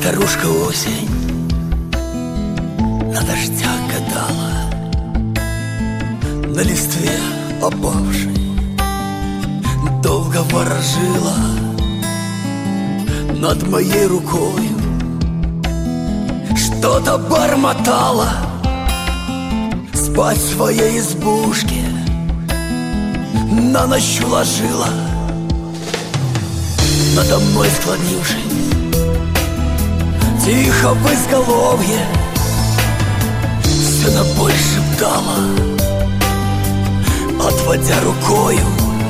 Старушка осень на дождях гадала, на листве опавшей долго ворожила над моей рукою, что-то бормотала. Спать в своей избушке на ночь уложила. Надо мной склонившись, тихо в изголовье все на боль шептала, отводя рукою,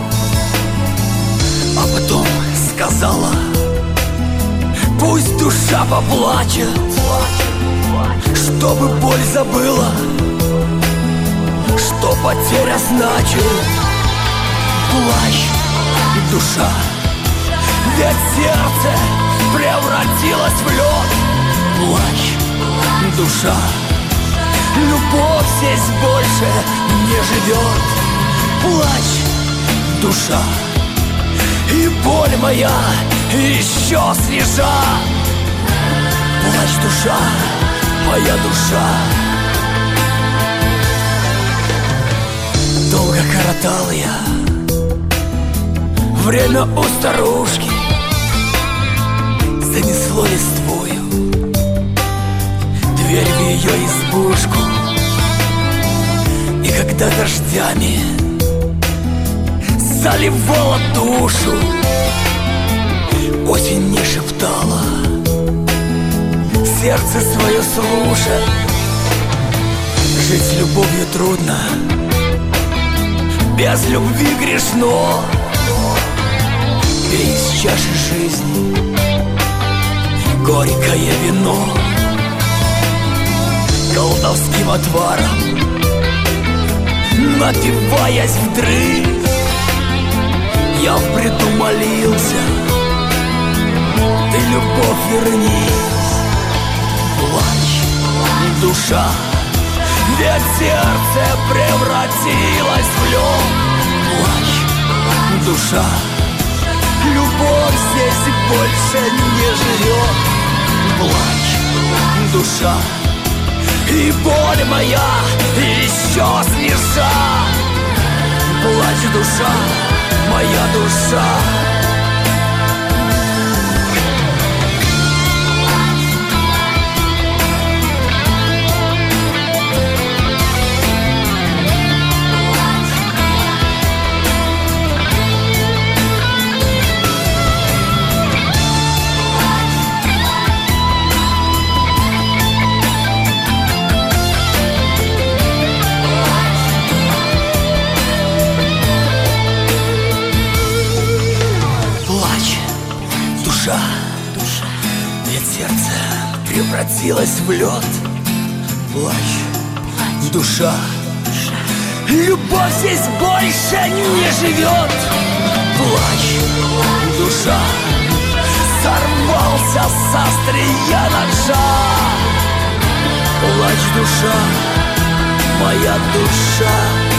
а потом сказала: пусть душа поплачет, чтобы боль забыла, что потеря значит. Плачь, душа, ведь сердце превратилось в лед. Плачь, душа, любовь здесь больше не живет. Плачь, душа, и боль моя еще свежа. Плачь, душа, моя душа. Долго коротал я время у старушки, занесло листвою дверь в ее избушку. И когда дождями заливала душу, осень не шептала, сердце свое слушай. Жить любовью трудно, без любви грешно. Пей из чаши жизни горькое вино. Колдовским отваром напиваясь вдрызг, я в бреду молился: ты, любовь, вернись. Плачь, душа, ведь сердце превратилось в лед. Плачь, душа, любовь здесь больше не живет. Плачь, душа, и боль моя еще свежа. Плачь, душа, моя душа. Ведь сердце превратилось в лед. Плачь, душа, любовь здесь больше не живет. Плачь, душа, сорвался с острия ножа. Плачь, душа, моя душа.